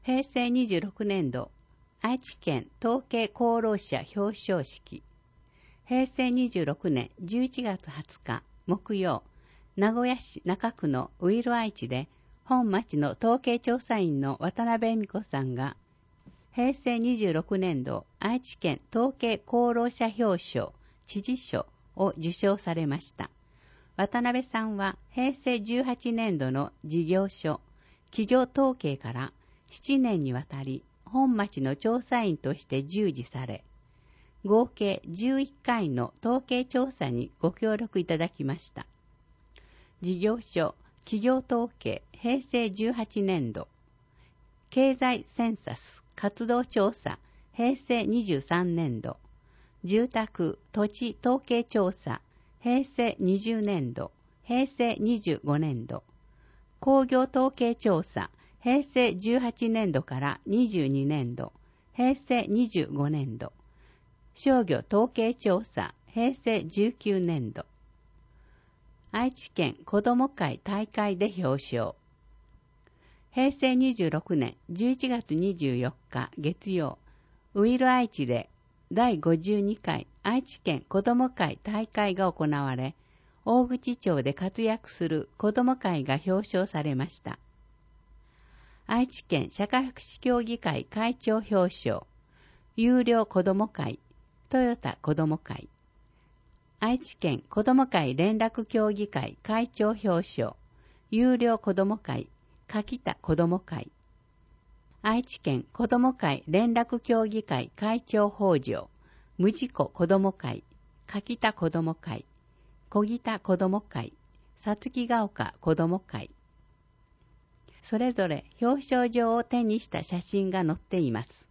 平成26年度愛知県統計功労者表彰式。平成26年11月20日木曜、名古屋市中区のウィル愛知で本町の統計調査員の渡辺恵美子さんが平成26年度愛知県統計功労者表彰知事賞を受賞されました。渡辺さんは平成18年度の事業所、企業統計から7年にわたり本町の調査員として従事され、合計11回の統計調査にご協力いただきました。事業所、企業統計平成18年度、経済センサス活動調査平成23年度、住宅土地統計調査平成20年度、平成25年度、工業統計調査平成18年度から22年度、平成25年度、商業統計調査平成19年度、愛知県子ども会大会で表彰。平成26年11月24日月曜、ウィル愛知で第52回愛知県子ども会大会が行われ、大口町で活躍する子ども会が表彰されました。愛知県社会福祉協議会会長表彰、有料子ども会、トヨタ子ども会、愛知県子ども会連絡協議会会長表彰、有料子ども会、柿田子ども会、愛知県子ども会連絡協議会会長法上、無事故子ども会、柿田子ども会、小木田子ども会、さつきが丘子ども会。それぞれ表彰状を手にした写真が載っています。